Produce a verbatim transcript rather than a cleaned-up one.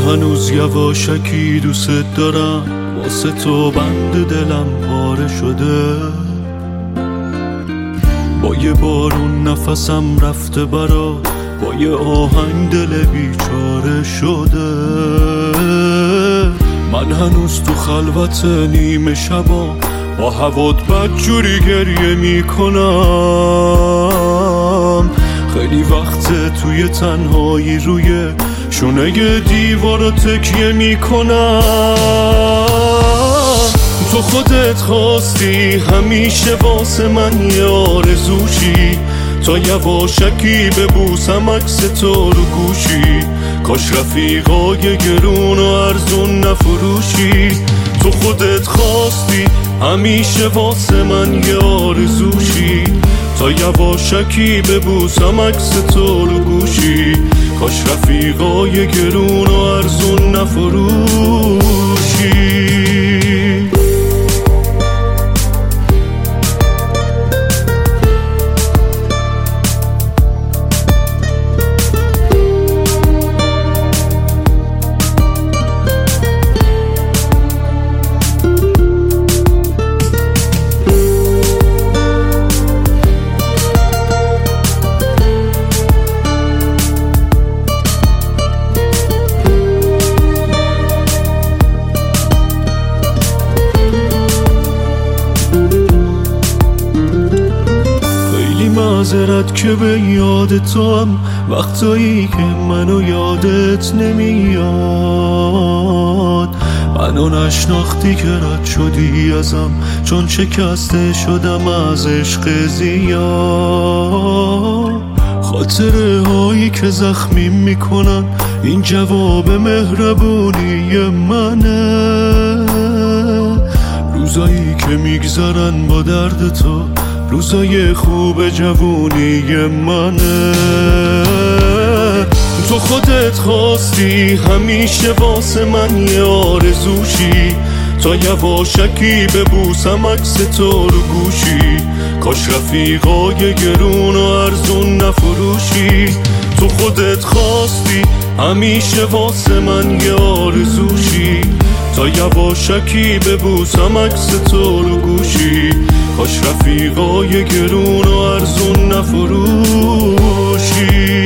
هنوز یواشکی دوست دارم، واسه تو بند دلم پاره شده. با یه بارون نفسم رفته برات، با یه آهنگ دل بیچاره شده. من هنوز تو خلوت نیمه شبا، با هوات بدجوری گریه میکنم. خیلی وقت توی تنهایی روی شونه دیوارو تکیه میکنم. تو خودت خواستی همیشه واسه من یه آرزوشی، تا یواشکی ببوسم عکس تو رو گوشی. کاش رفیقای گرون و ارزون نفروشی. تو خودت خواستی همیشه واسه من یه آرزوشی، تا یواشکی ببوسم عکس تو رو گوشی. کاش رفیقای گرون و ارزون نفروشی. معذرت که به یاد تو هم وقتایی که منو یادت نمیاد. منو نشناختی که رد شدی ازم، چون شکسته شدم از عشق زیاد. خاطره هایی که زخمی میکنن، این جواب مهربونی منه. روزایی که میگذرن با درد تو، روزای خوب جوونی منه. تو خودت خواستی همیشه واسه من یه آرزوشی، تا یواشکی ببوسم عکس تو رو گوشی. کاش رفیقای گرون و ارزون نفروشی. تو خودت خواستی همیشه واسه من یه آرزوشی، تا یواشکی ببوسم عکس تو رو گوشی. کاش رفیقای گرون و ارزون نفروشی.